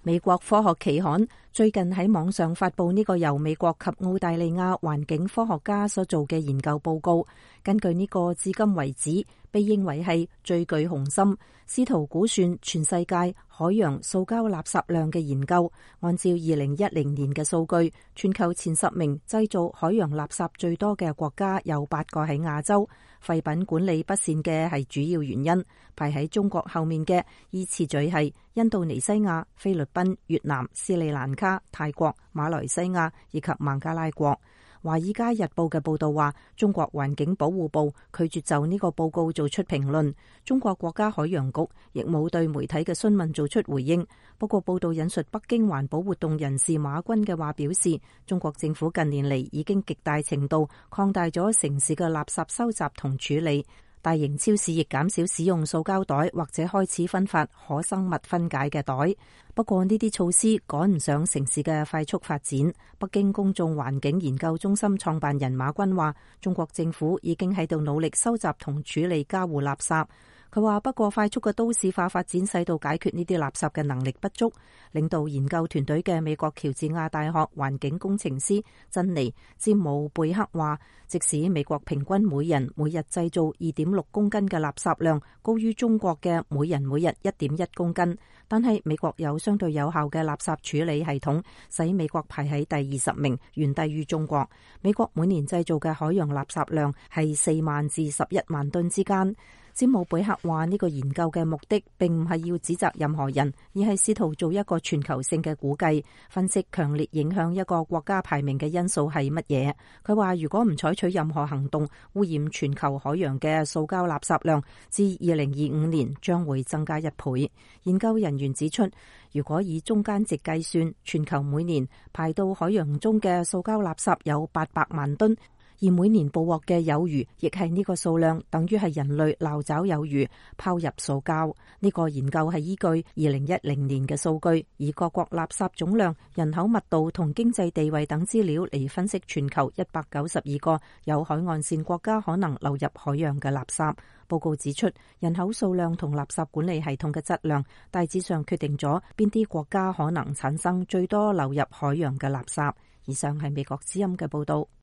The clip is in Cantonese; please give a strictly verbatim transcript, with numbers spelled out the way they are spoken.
美國科學期刊最近喺網上發佈呢個由美國及澳大利亞環境科學家所做嘅研究報告。根據呢個至今為止被認為係最具雄心，試圖估算全世界海洋塑膠垃圾量嘅研究。按照二零一零年嘅數據，全球前十名製造海洋垃圾最多嘅國家有八個喺亞洲，廢品管理不善嘅係主要原因。排喺中國後面嘅依次序係印度尼西亞、菲律賓、越南、斯里蘭卡、泰國、馬來西亞以及孟加拉國。《華爾街日報》嘅報道話，中國環境保護部拒絕就呢個報告做出評論。中國國家海洋局亦冇對媒體嘅詢問做出回應。不過報道引述北京環保活動人士馬軍嘅話表示，中國政府近年嚟已經極大程度擴大咗城市嘅垃圾收集同處理。大型超市亦減少使用塑膠袋，或者開始分發可生物分解嘅袋。不過呢啲措施趕唔上城市嘅快速發展。北京公眾環境研究中心創辦人馬軍話，中國政府已經喺度努力收集同處理家戶垃圾。佢話不過快速嘅都市化發展使到解決呢啲垃圾嘅能力不足。領導研究團隊嘅美國喬治亞大學環境工程師珍妮詹姆貝克話，即使美國平均每人每日製造二點六公斤嘅垃圾量，高於中國嘅每人每日一點一公斤，但係美國有相對有效嘅垃圾處理系統，使美國排喺第二十名，遠低於中國。美國每年製造嘅海洋垃圾量係四萬至十一萬噸之間。詹姆貝克話，呢個研究嘅目的並唔係要指責任何人，而係試圖做一個全球性嘅估計，分析強烈影響一個國家排名嘅因素係乜嘢。佢話如果唔採取任何行動，污染全球海洋嘅塑膠垃圾量至二零二五年將會增加一倍。研究人員指出，如果以中間值計算，全球每年排到海洋中嘅塑膠垃圾有八百萬噸。而每年捕獲嘅有魚亦係呢個數量，等於係人類撈找有魚拋入塑膠。呢個研究係依據二零一零年嘅數據，以各國垃圾總量、人口密度同經濟地位等資料嚟分析全球一百九十二個有海岸線國家可能流入海洋嘅垃圾。報告指出，人口數量同垃圾管理系統嘅質量大致上決定咗邊啲國家可能產生最多流入海洋嘅垃圾。以上係美國之音嘅報道。